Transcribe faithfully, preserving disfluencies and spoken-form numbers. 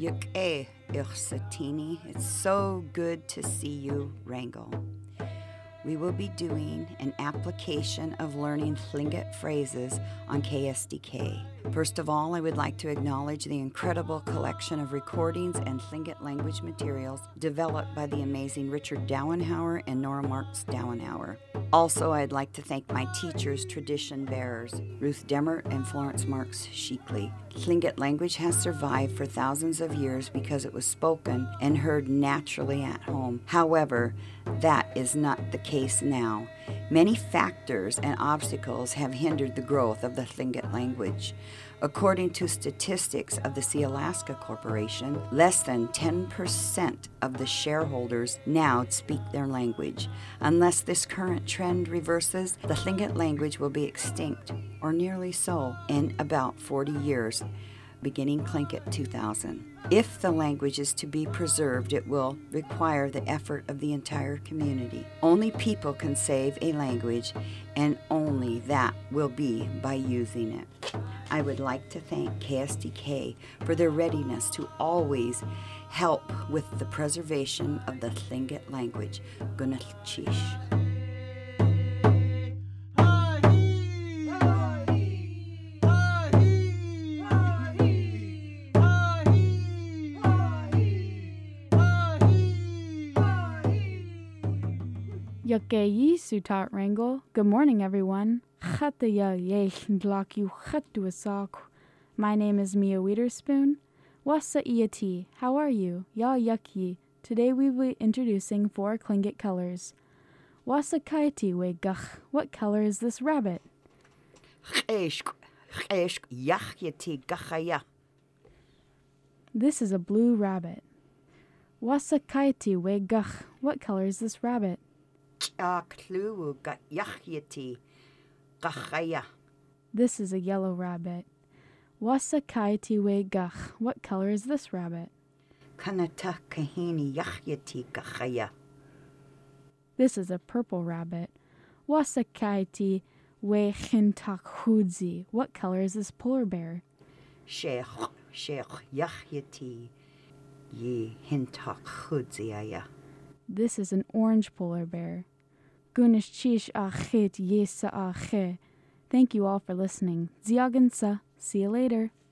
Yuk-e, Ichsatini. It's so good to see you, Wrangell. We will be doing an application of learning Tlingit phrases on K S D K. First of all, I would like to acknowledge the incredible collection of recordings and Tlingit language materials developed by the amazing Richard Dowenhauer and Nora Marks Dowenhauer. Also, I'd like to thank my teachers, tradition bearers, Ruth Demmert and Florence Marks Sheekley. Tlingit language has survived for thousands of years because it was spoken and heard naturally at home. However, that is not the case now. Many factors and obstacles have hindered the growth of the Tlingit language. According to statistics of the Sealaska Corporation, less than ten percent of the shareholders now speak their language. Unless this current trend reverses, the Tlingit language will be extinct, or nearly so, in about forty years, beginning Tlingit two thousand. If the language is to be preserved, it will require the effort of the entire community. Only people can save a language, and only that will be by using it. I would like to thank K S D K for their readiness to always help with the preservation of the Tlingit language. Gunalchish. Yakeyi Sutat Wrangell. Good morning, everyone. My name is Mia Witherspoon. Wasa Iati, how are you? Ya Yakyi. Today we will be introducing four Tlingit colors. Wasa Kaiti we gach. What color is this rabbit? This is a blue rabbit. Wasa Kaiti we gach. What color is this rabbit? This is a yellow rabbit. Wasa kaiti we gach. What color is this rabbit? This is a purple rabbit. Wasa kaiti we chintak hudzi. What color is this polar bear? Sheikh Sheikh Yahyati ye hintak hudziaya. This is an orange polar bear. Gunish chish achit yesa ache. Thank you all for listening. Ziagansa. See you later.